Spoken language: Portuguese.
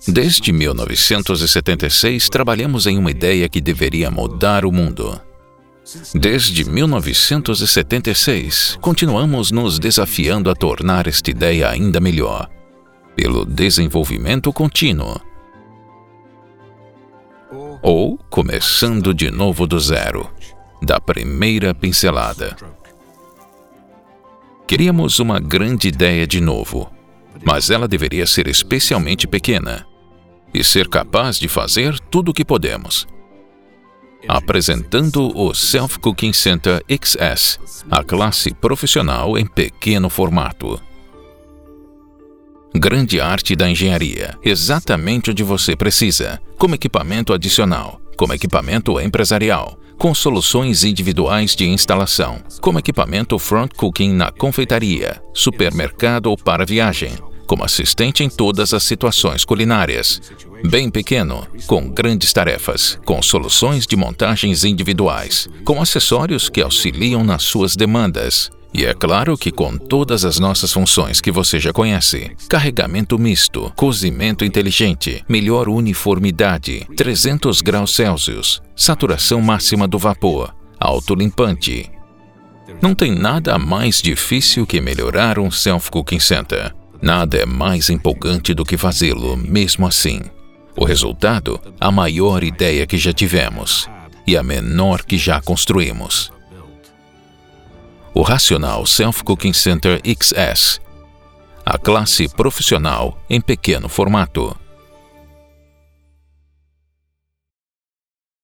Desde 1976, trabalhamos em uma ideia que deveria mudar o mundo. Desde 1976, continuamos nos desafiando a tornar esta ideia ainda melhor, pelo desenvolvimento contínuo. Ou começando de novo do zero, da primeira pincelada. Queríamos uma grande ideia de novo, mas ela deveria ser especialmente pequena e ser capaz de fazer tudo o que podemos. Apresentando o Self-Cooking Center XS, a classe profissional em pequeno formato. Grande arte da engenharia, exatamente onde você precisa, como equipamento adicional, como equipamento empresarial, com soluções individuais de instalação, como equipamento front cooking na confeitaria, supermercado ou para viagem, como assistente em todas as situações culinárias. Bem pequeno, com grandes tarefas, com soluções de montagens individuais, com acessórios que auxiliam nas suas demandas. E é claro que com todas as nossas funções que você já conhece: carregamento misto, cozimento inteligente, melhor uniformidade, 300 graus Celsius, saturação máxima do vapor, autolimpante. Não tem nada mais difícil que melhorar um Self-Cooking Center. Nada é mais empolgante do que fazê-lo mesmo assim. O resultado, a maior ideia que já tivemos e a menor que já construímos. O Racional Self-Cooking Center XS, a classe profissional em pequeno formato.